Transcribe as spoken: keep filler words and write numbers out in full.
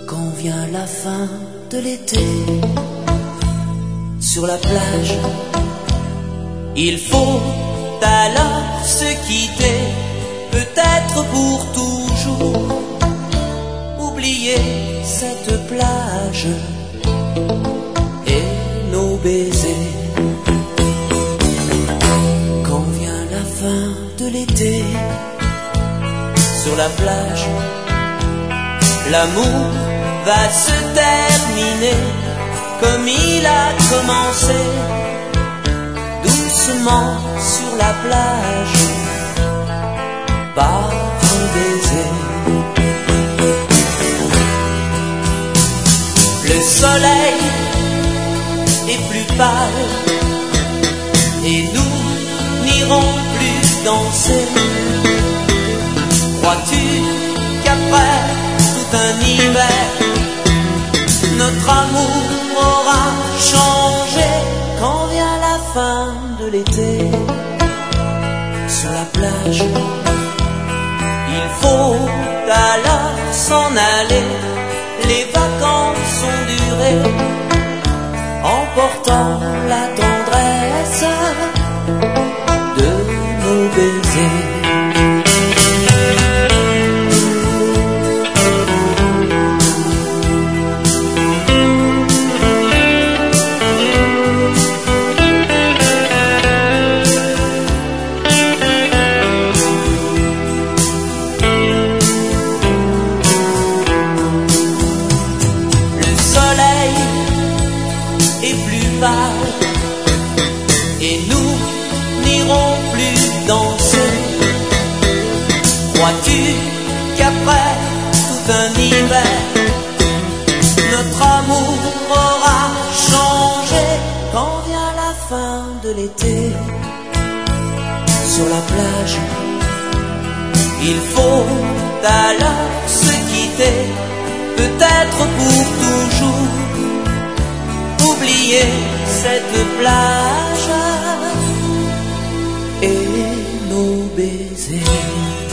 Quand vient la fin de l'été, sur la plage, il faut alors se quitter, peut-être pour toujours, oublier cette plage et nos baisers. Quand vient la fin de l'été, sur la plage, l'amour va se terminer comme il a commencé, doucement sur la plage, par un baiser. Le soleil est plus pâle et nous n'irons plus danser. Crois-tu qu'après tout un hiver, notre amour aura changé? Quand vient la fin de l'été, sur la plage, il faut alors s'en aller. Les vacances ont duré, emportant la tendresse de nos baisers. Et nous n'irons plus danser. Crois-tu qu'après tout un hiver, notre amour aura changé? Quand vient la fin de l'été, sur la plage, il faut alors se quitter, peut-être pour toujours, oublier cette plage et nos baisers.